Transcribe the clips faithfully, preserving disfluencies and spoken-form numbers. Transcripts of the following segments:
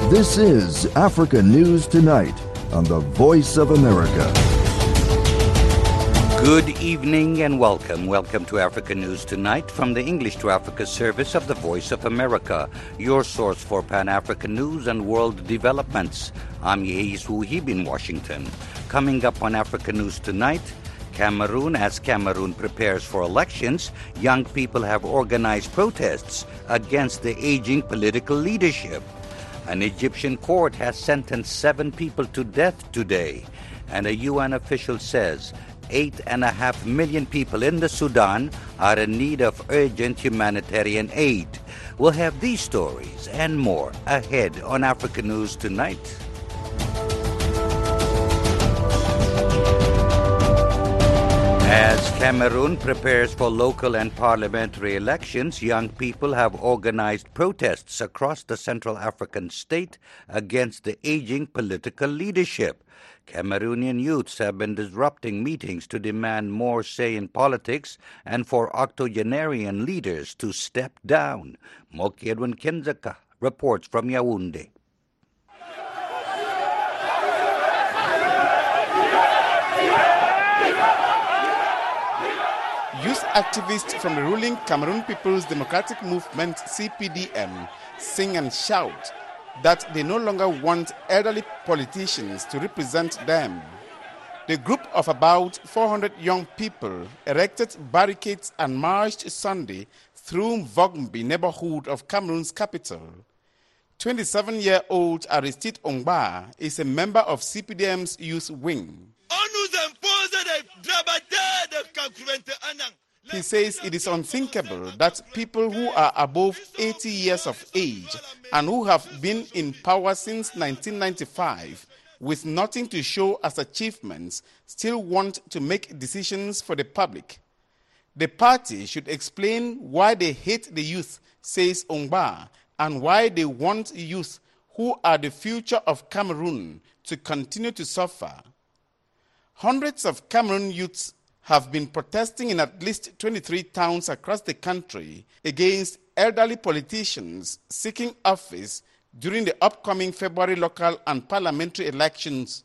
This is Africa News Tonight on the Voice of America. Good evening and welcome. Welcome to Africa News Tonight from the English to Africa service of the Voice of America, your source for Pan-African news and world developments. I'm Yehiz Wuhib in Washington. Coming up on Africa News Tonight, Cameroon. As Cameroon prepares for elections, young people have organized protests against the aging political leadership. An Egyptian court has sentenced seven people to death today, and a U N official says eight and a half million people in the Sudan are in need of urgent humanitarian aid. We'll have these stories and more ahead on Africa News Tonight. As Cameroon prepares for local and parliamentary elections, young people have organized protests across the Central African state against the aging political leadership. Cameroonian youths have been disrupting meetings to demand more say in politics and for octogenarian leaders to step down. Moki Edwin Kenzaka reports from Yaoundé. Youth activists from the ruling Cameroon People's Democratic Movement, C P D M, sing and shout that they no longer want elderly politicians to represent them. The group of about four hundred young people erected barricades and marched Sunday through Vogmbi neighborhood of Cameroon's capital. twenty-seven-year-old Aristide Ongba is a member of C P D M's youth wing. He says it is unthinkable that people who are above eighty years of age and who have been in power since nineteen ninety-five with nothing to show as achievements still want to make decisions for the public. The party should explain why they hate the youth, says Ongba, and why they want youth who are the future of Cameroon to continue to suffer. Hundreds of Cameroon youths have been protesting in at least twenty-three towns across the country against elderly politicians seeking office during the upcoming February local and parliamentary elections.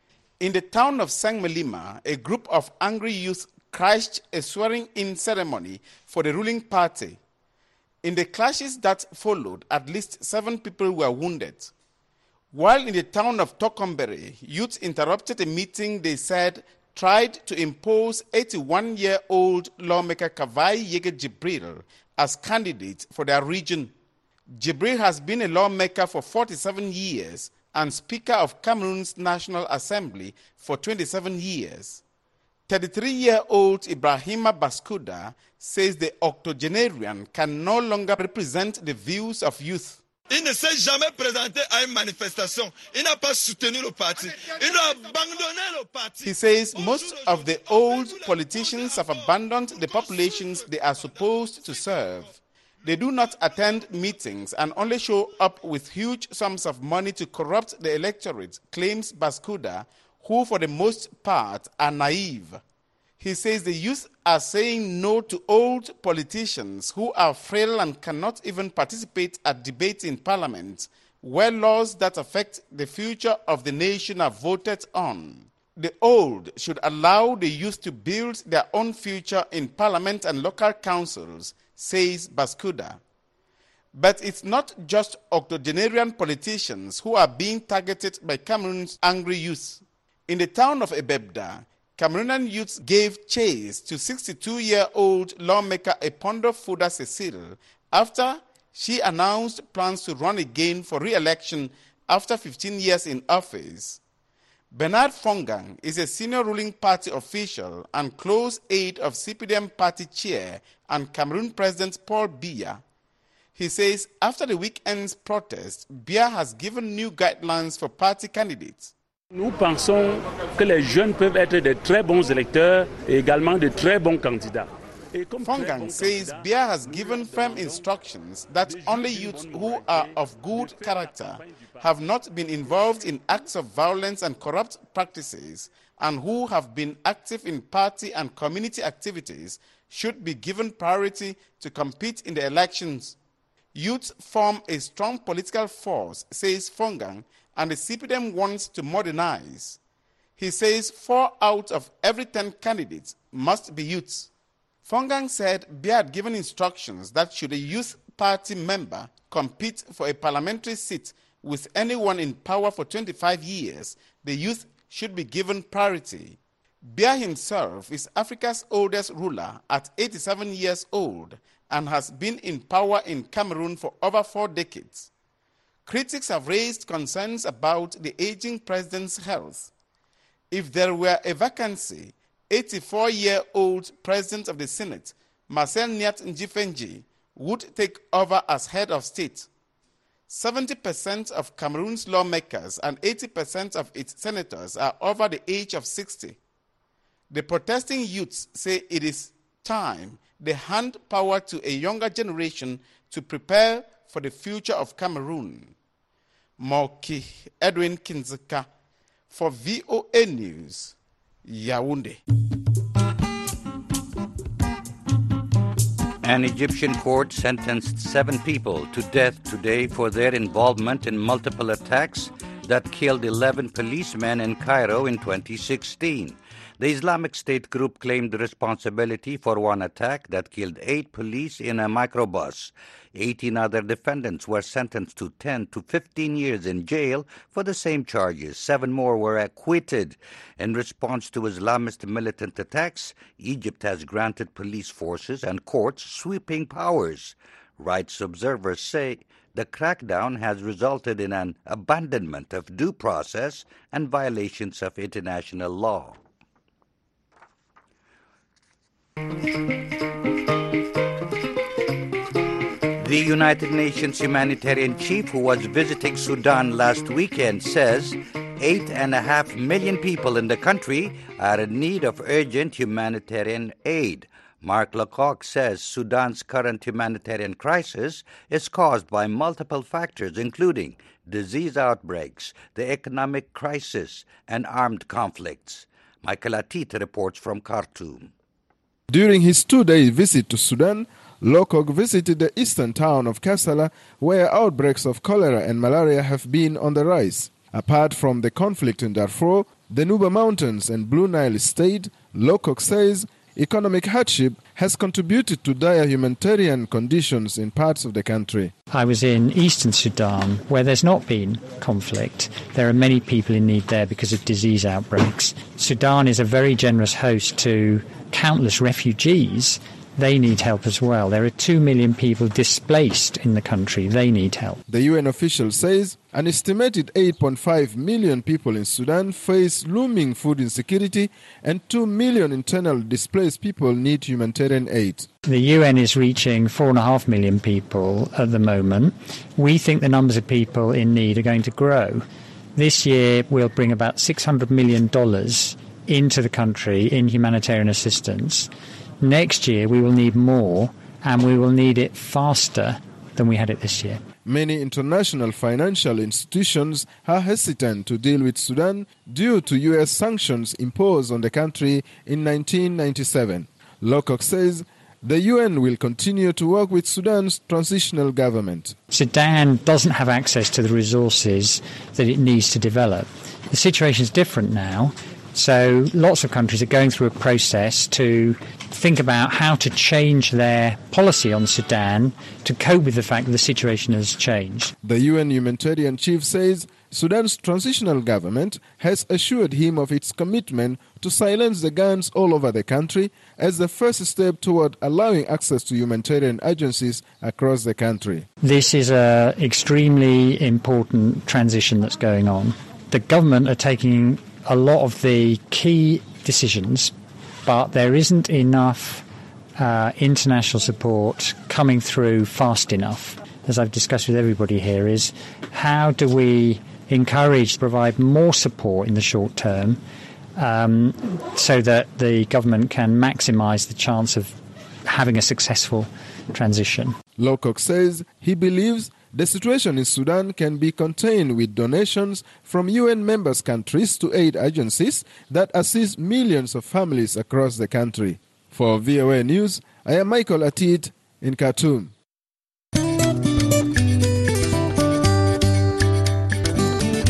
In the town of Sangmelima, a group of angry youth crashed a swearing-in ceremony for the ruling party. In the clashes that followed, at least seven people were wounded. While in the town of Tokombere, youth interrupted a meeting they said tried to impose eighty-one-year-old lawmaker Kavai Yege Jibril as candidate for their region. Jibril has been a lawmaker for forty-seven years and Speaker of Cameroon's National Assembly for twenty-seven years. thirty-three-year-old Ibrahima Baskuda says the octogenarian can no longer represent the views of youth. Il ne s'est jamais présenté à une manifestation. Il n'a pas soutenu le parti. Il a abandonné le parti. He says most of the old politicians have abandoned the populations they are supposed to serve. They do not attend meetings and only show up with huge sums of money to corrupt the electorate, claims Baskuda, who for the most part are naive. He says the youth are saying no to old politicians who are frail and cannot even participate at debates in parliament, where laws that affect the future of the nation are voted on. The old should allow the youth to build their own future in parliament and local councils, says Baskuda. But it's not just octogenarian politicians who are being targeted by Cameroon's angry youth. In the town of Ebebda, Cameroonian youths gave chase to sixty-two-year-old lawmaker Epondo Fuda Cecile after she announced plans to run again for re-election after fifteen years in office. Bernard Fongang is a senior ruling party official and close aide of C P D M party chair and Cameroon President Paul Biya. He says after the weekend's protest, Biya has given new guidelines for party candidates. Nous pensons que les jeunes peuvent être de très bons électeurs et également de très bons candidats. Fongang says Biya has given firm instructions that only youths who are of good character, have not been involved in acts of violence and corrupt practices, and who have been active in party and community activities should be given priority to compete in the elections. Youth form a strong political force, says Fongang, and the C P D M wants to modernize. He says four out of every ten candidates must be youths. Fongang said B I A had given instructions that should a youth party member compete for a parliamentary seat with anyone in power for twenty-five years, the youth should be given priority. Biya himself is Africa's oldest ruler at eighty-seven years old and has been in power in Cameroon for over four decades. Critics have raised concerns about the aging president's health. If there were a vacancy, eighty-four-year-old president of the Senate, Marcel Nyat Njifenji, would take over as head of state. seventy percent of Cameroon's lawmakers and eighty percent of its senators are over the age of sixty. The protesting youths say it is time they hand power to a younger generation to prepare for the future of Cameroon. Moki Edwin Kinzeka for V O A News, Yaoundé. An Egyptian court sentenced seven people to death today for their involvement in multiple attacks that killed eleven policemen in Cairo in twenty sixteen. The Islamic State group claimed responsibility for one attack that killed eight police in a microbus. eighteen other defendants were sentenced to ten to fifteen years in jail for the same charges. Seven more were acquitted. In response to Islamist militant attacks, Egypt has granted police forces and courts sweeping powers. Rights observers say the crackdown has resulted in an abandonment of due process and violations of international law. The United Nations humanitarian chief who was visiting Sudan last weekend says eight and a half million people in the country are in need of urgent humanitarian aid. Mark Lowcock says Sudan's current humanitarian crisis is caused by multiple factors, including disease outbreaks, the economic crisis, and armed conflicts. Michael Atit reports from Khartoum. During his two-day visit to Sudan, Lowcock visited the eastern town of Kassala, where outbreaks of cholera and malaria have been on the rise. Apart from the conflict in Darfur, the Nuba Mountains and Blue Nile State, Lowcock says economic hardship has contributed to dire humanitarian conditions in parts of the country. I was in eastern Sudan, where there's not been conflict. There are many people in need there because of disease outbreaks. Sudan is a very generous host to countless refugees. They need help as well. There are two million people displaced in the country. They need help. The U N official says an estimated eight point five million people in Sudan face looming food insecurity and two million internally displaced people need humanitarian aid. The U N is reaching four and a half million people at the moment. We think the numbers of people in need are going to grow. This year we'll bring about six hundred million dollars into the country in humanitarian assistance. Next year we will need more, and we will need it faster than we had it this year. Many international financial institutions are hesitant to deal with Sudan due to U S sanctions imposed on the country in nineteen ninety-seven. Lowcock says the U N will continue to work with Sudan's transitional government. Sudan doesn't have access to the resources that it needs to develop. The situation is different now. So lots of countries are going through a process to think about how to change their policy on Sudan to cope with the fact that the situation has changed. The U N humanitarian chief says Sudan's transitional government has assured him of its commitment to silence the guns all over the country as the first step toward allowing access to humanitarian agencies across the country. This is an extremely important transition that's going on. The government are taking a lot of the key decisions, but there isn't enough uh, international support coming through fast enough. As I've discussed with everybody here, is how do we encourage, provide more support in the short term um, so that the government can maximise the chance of having a successful transition. Lowcock says he believes the situation in Sudan can be contained with donations from U N members countries to aid agencies that assist millions of families across the country. For V O A News, I am Michael Atit in Khartoum.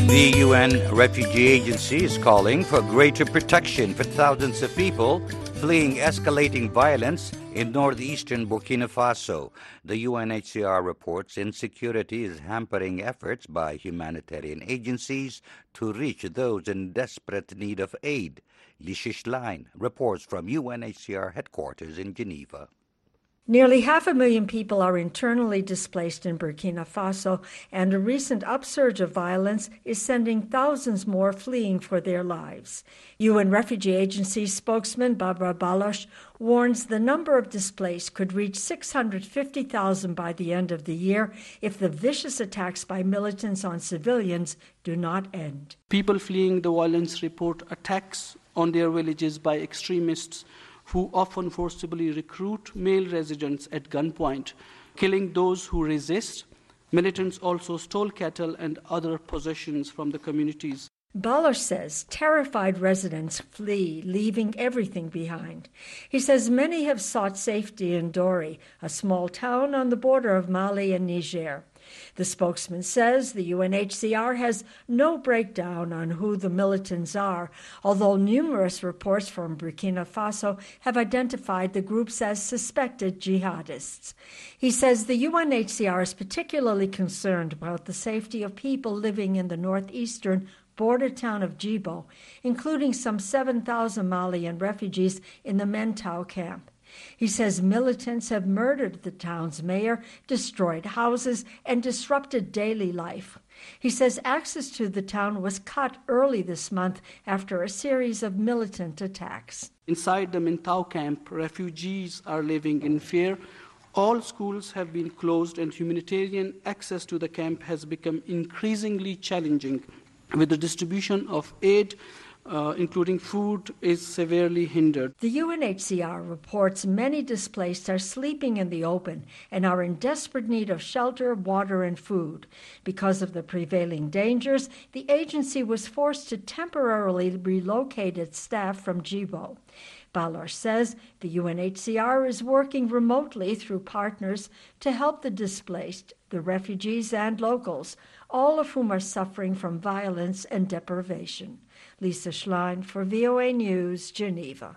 The U N Refugee Agency is calling for greater protection for thousands of people fleeing escalating violence in northeastern Burkina Faso. The U N H C R reports insecurity is hampering efforts by humanitarian agencies to reach those in desperate need of aid. Lisa Schlein reports from U N H C R headquarters in Geneva. Nearly half a million people are internally displaced in Burkina Faso, and a recent upsurge of violence is sending thousands more fleeing for their lives. U N Refugee Agency spokesman Barbara Baloch warns the number of displaced could reach six hundred fifty thousand by the end of the year if the vicious attacks by militants on civilians do not end. People fleeing the violence report attacks on their villages by extremists who often forcibly recruit male residents at gunpoint, killing those who resist. Militants also stole cattle and other possessions from the communities. Baloch says terrified residents flee, leaving everything behind. He says many have sought safety in Dori, a small town on the border of Mali and Niger. The spokesman says the U N H C R has no breakdown on who the militants are, although numerous reports from Burkina Faso have identified the groups as suspected jihadists. He says the U N H C R is particularly concerned about the safety of people living in the northeastern border town of Djibo, including some seven thousand Malian refugees in the Mentau camp. He says militants have murdered the town's mayor, destroyed houses, and disrupted daily life. He says access to the town was cut early this month after a series of militant attacks. Inside the Mentau camp, refugees are living in fear. All schools have been closed, and humanitarian access to the camp has become increasingly challenging, with the distribution of aid Uh, including food, is severely hindered. The U N H C R reports many displaced are sleeping in the open and are in desperate need of shelter, water, and food. Because of the prevailing dangers, the agency was forced to temporarily relocate its staff from Djibo. Baloch says the U N H C R is working remotely through partners to help the displaced, the refugees, and locals, all of whom are suffering from violence and deprivation. Lisa Schlein for V O A News, Geneva.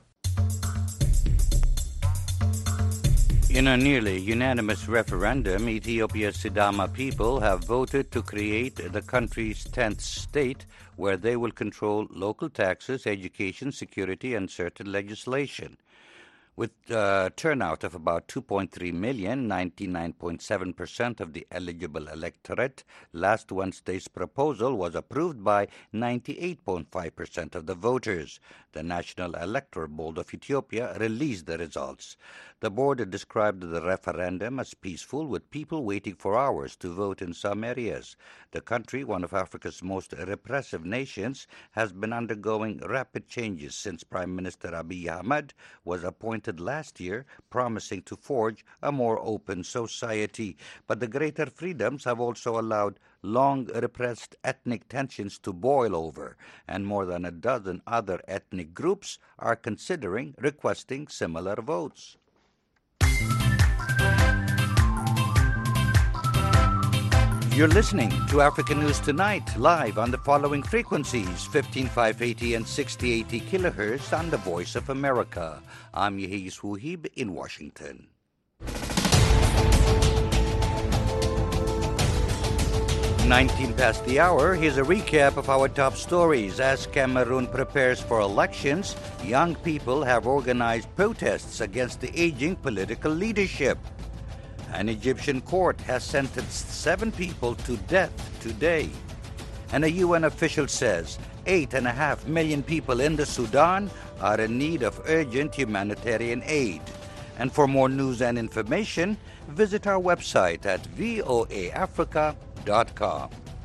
In a nearly unanimous referendum, Ethiopia's Sidama people have voted to create the country's tenth state, where they will control local taxes, education, security, and certain legislation. With a turnout of about two point three million, ninety-nine point seven percent of the eligible electorate, last Wednesday's proposal was approved by ninety-eight point five percent of the voters. The National Electoral Board of Ethiopia released the results. The board described the referendum as peaceful, with people waiting for hours to vote in some areas. The country, one of Africa's most repressive nations, has been undergoing rapid changes since Prime Minister Abiy Ahmed was appointed last year, promising to forge a more open society. But the greater freedoms have also allowed long repressed ethnic tensions to boil over, and more than a dozen other ethnic groups are considering requesting similar votes. You're listening to African News Tonight, live on the following frequencies, fifteen five eighty and sixty eighty kilohertz on the Voice of America. I'm Yehis Wuhib in Washington. nineteen past the hour, here's a recap of our top stories. As Cameroon prepares for elections, young people have organized protests against the aging political leadership. An Egyptian court has sentenced seven people to death today. And a U N official says eight and a half million people in the Sudan are in need of urgent humanitarian aid. And for more news and information, visit our website at voa africa dot com.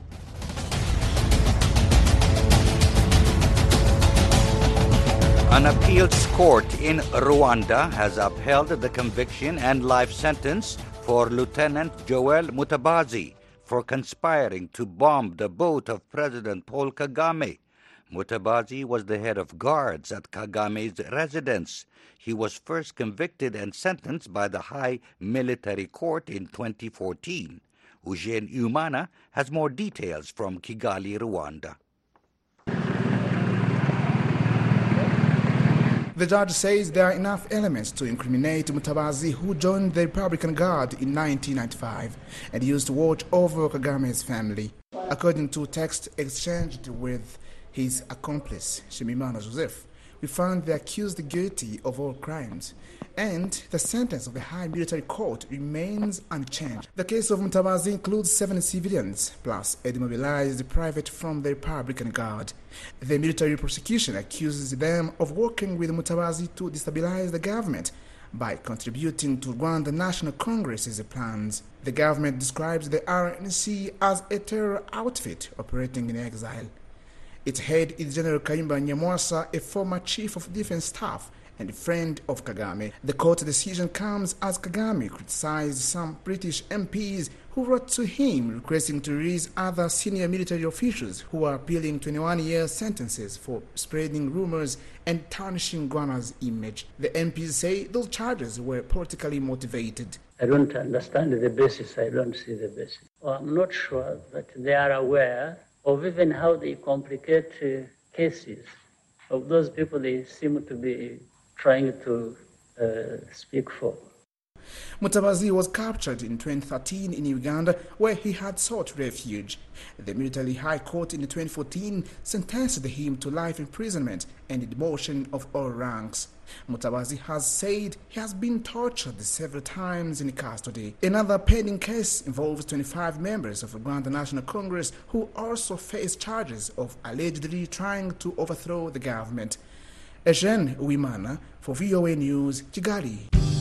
An appeals court in Rwanda has upheld the conviction and life sentence for Lieutenant Joel Mutabazi for conspiring to bomb the boat of President Paul Kagame. Mutabazi was the head of guards at Kagame's residence. He was first convicted and sentenced by the High Military Court in twenty fourteen. Eugene Umana has more details from Kigali, Rwanda. The judge says there are enough elements to incriminate Mutabazi, who joined the Republican Guard in nineteen ninety-five and used to watch over Kagame's family. According to text exchanged with his accomplice, Shimimana Joseph, we found the accused guilty of all crimes, and the sentence of the High Military Court remains unchanged. The case of Mutabazi includes seven civilians, plus a demobilized private from the Republican Guard. The military prosecution accuses them of working with Mutabazi to destabilize the government by contributing to Rwanda National Congress's plans. The government describes the R N C as a terror outfit operating in exile. Its head is General Kayumba Nyamwasa, a former chief of defense staff and a friend of Kagame. The court decision comes as Kagame criticized some British M Ps who wrote to him requesting to release other senior military officials who are appealing twenty-one-year sentences for spreading rumors and tarnishing Rwanda's image. The M Ps say those charges were politically motivated. I don't understand the basis. I don't see the basis. Well, I'm not sure that they are aware of even how they complicate uh, cases of those people they seem to be trying to uh, speak for. Mutabazi was captured in twenty thirteen in Uganda, where he had sought refuge. The military high court in twenty fourteen sentenced him to life imprisonment and demotion of all ranks. Mutabazi has said he has been tortured several times in custody. Another pending case involves twenty-five members of the Rwanda National Congress who also face charges of allegedly trying to overthrow the government. Eugene Uwimana for V O A News, Kigali.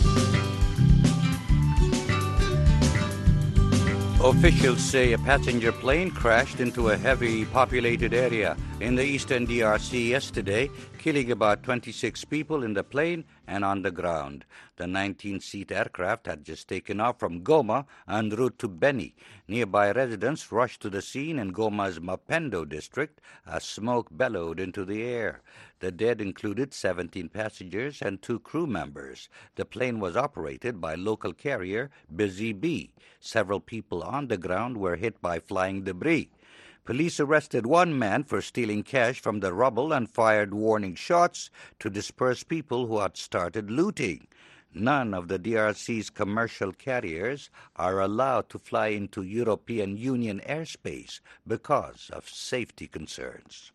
Officials say a passenger plane crashed into a heavily populated area in the eastern D R C yesterday, killing about twenty-six people in the plane and on the ground. The nineteen-seat aircraft had just taken off from Goma en route to Beni. Nearby residents rushed to the scene in Goma's Mapendo district as smoke bellowed into the air. The dead included seventeen passengers and two crew members. The plane was operated by local carrier Busy Bee. Several people on the ground were hit by flying debris. Police arrested one man for stealing cash from the rubble and fired warning shots to disperse people who had started looting. None of the D R C's commercial carriers are allowed to fly into European Union airspace because of safety concerns.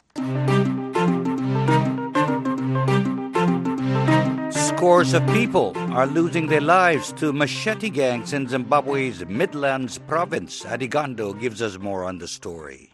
Scores of people are losing their lives to machete gangs in Zimbabwe's Midlands province. Adigondo gives us more on the story.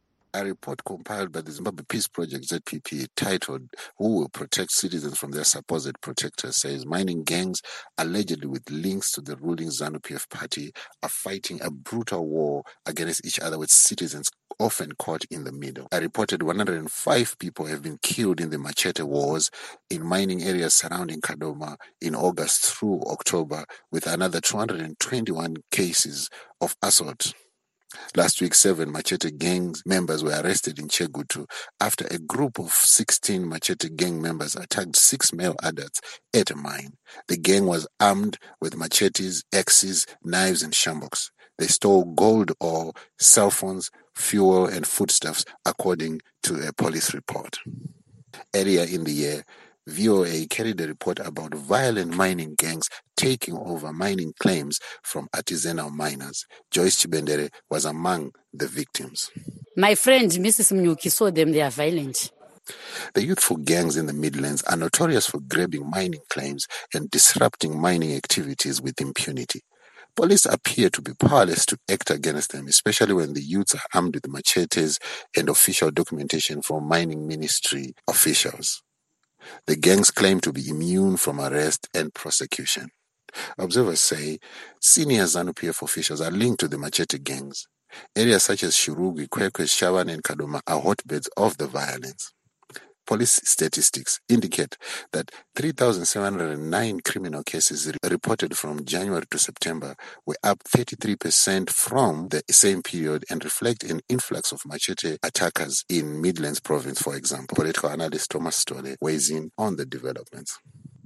A report compiled by the Zimbabwe Peace Project, Z P P, titled "Who Will Protect Citizens from Their Supposed Protectors," says mining gangs, allegedly with links to the ruling ZANU-P F party, are fighting a brutal war against each other, with citizens often caught in the middle. A reported one hundred five people have been killed in the machete wars in mining areas surrounding Kadoma in August through October, with another two hundred twenty-one cases of assault. Last week, seven Machete gang members were arrested in Chegutu after a group of sixteen Machete gang members attacked six male adults at a mine. The gang was armed with machetes, axes, knives, and shamboks. They stole gold ore, cell phones, fuel, and foodstuffs, according to a police report. Earlier in the year, V O A carried a report about violent mining gangs taking over mining claims from artisanal miners. Joyce Chibendere was among the victims. My friend, Missus Mnyuki, saw them. They are violent. The youthful gangs in the Midlands are notorious for grabbing mining claims and disrupting mining activities with impunity. Police appear to be powerless to act against them, especially when the youths are armed with machetes and official documentation from mining ministry officials. The gangs claim to be immune from arrest and prosecution. Observers say senior ZANU-P F officials are linked to the machete gangs. Areas such as Shurugi, Kwekwe, Shaban, and Kadoma are hotbeds of the violence. Police statistics indicate that three thousand seven hundred nine criminal cases reported from January to September were up thirty-three percent from the same period and reflect an influx of machete attackers in Midlands province, for example. Political analyst Thomas Stolle weighs in on the developments.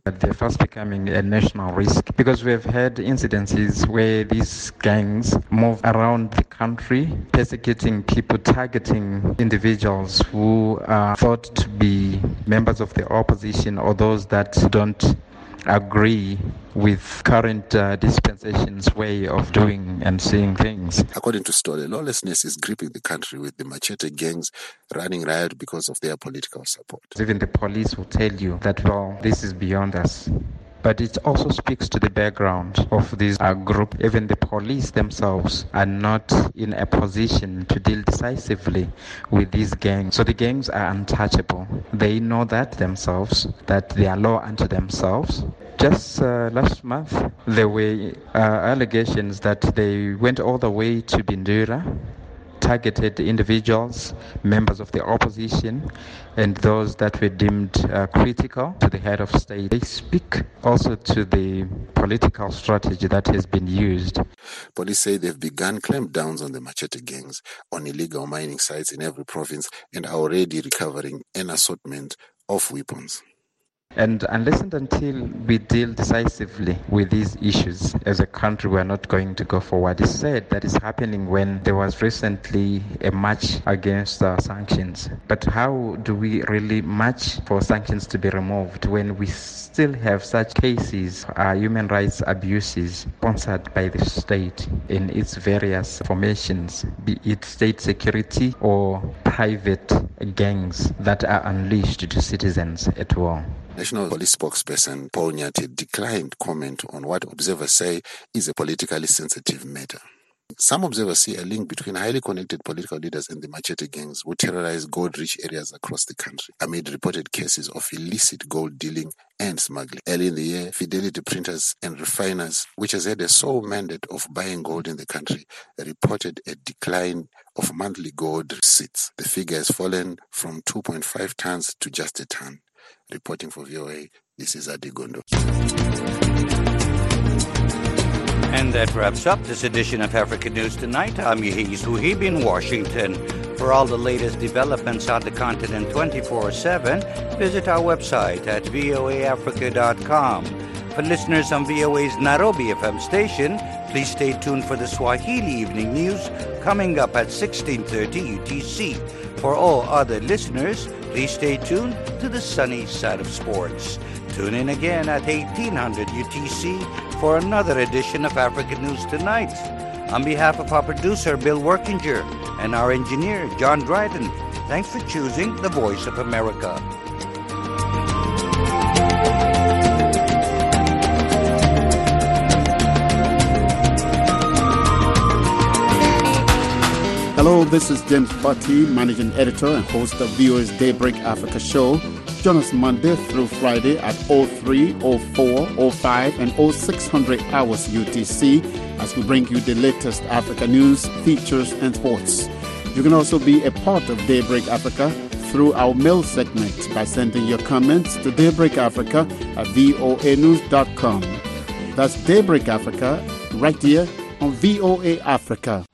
They're fast becoming a national risk because we've had incidences where these gangs move around the country, persecuting people, targeting individuals who are thought to be members of the opposition or those that don't agree with current uh, dispensation's way of doing and seeing things. According to Story, lawlessness is gripping the country with the machete gangs running riot because of their political support. Even the police will tell you that, well, this is beyond us. But it also speaks to the background of this uh, group. Even the police themselves are not in a position to deal decisively with these gangs. So the gangs are untouchable. They know that themselves, that they are law unto themselves. Just uh, last month, there were uh, allegations that they went all the way to Bindura, targeted individuals, members of the opposition, and those that were deemed uh, critical to the head of state. They speak also to the political strategy that has been used. Police say they've begun clampdowns on the machete gangs on illegal mining sites in every province and are already recovering an assortment of weapons. And unless and until we deal decisively with these issues as a country, we are not going to go forward. It's sad that is happening when there was recently a march against uh, sanctions. But how do we really march for sanctions to be removed when we still have such cases, uh, human rights abuses sponsored by the state in its various formations, be it state security or private gangs that are unleashed to citizens at will? National Police spokesperson Paul Nyati declined comment on what observers say is a politically sensitive matter. Some observers see a link between highly connected political leaders and the machete gangs who terrorize gold-rich areas across the country amid reported cases of illicit gold dealing and smuggling. Early in the year, Fidelity Printers and Refiners, which has had a sole mandate of buying gold in the country, reported a decline of monthly gold receipts. The figure has fallen from two point five tons to just a ton. Reporting for V O A, this is Adi Gondo. And that wraps up this edition of Africa News Tonight. I'm Yehis Wuhib in Washington. For all the latest developments on the continent twenty-four seven, visit our website at voa africa dot com. For listeners on V O A's Nairobi F M station, please stay tuned for the Swahili Evening News coming up at sixteen thirty U T C. For all other listeners, please stay tuned to the sunny side of sports. Tune in again at eighteen hundred U T C for another edition of Africa News Tonight. On behalf of our producer, Bill Workinger, and our engineer, John Dryden, thanks for choosing the Voice of America. Hello, this is James Butty, Managing Editor and host of V O A's Daybreak Africa show. Join us Monday through Friday at oh three, oh four, oh five, and oh six hundred hours U T C as we bring you the latest Africa news, features, and sports. You can also be a part of Daybreak Africa through our mail segment by sending your comments to Daybreak Africa at voa news dot com. That's Daybreak Africa right here on V O A Africa.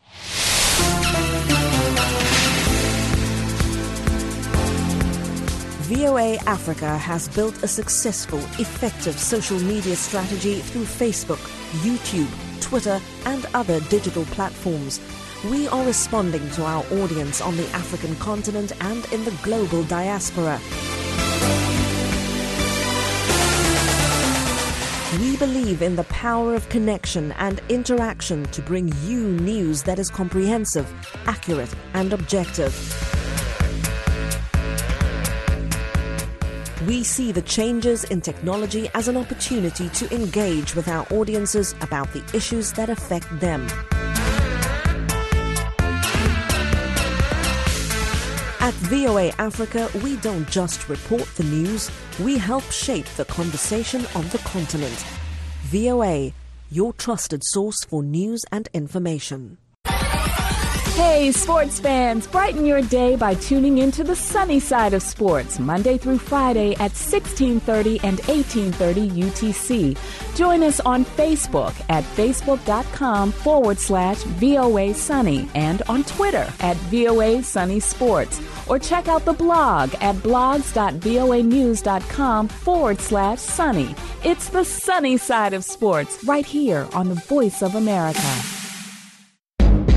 V O A Africa has built a successful, effective social media strategy through Facebook, YouTube, Twitter, and other digital platforms. We are responding to our audience on the African continent and in the global diaspora. We believe in the power of connection and interaction to bring you news that is comprehensive, accurate, and objective. We see the changes in technology as an opportunity to engage with our audiences about the issues that affect them. At V O A Africa, we don't just report the news, we help shape the conversation on the continent. V O A, your trusted source for news and information. Hey, sports fans, brighten your day by tuning into the sunny side of sports, Monday through Friday at sixteen thirty and eighteen thirty U T C. Join us on Facebook at facebook.com forward slash VOA Sunny and on Twitter at VOA Sunny Sports. Or check out the blog at blogs.voanews.com forward slash sunny. It's the sunny side of sports right here on the Voice of America.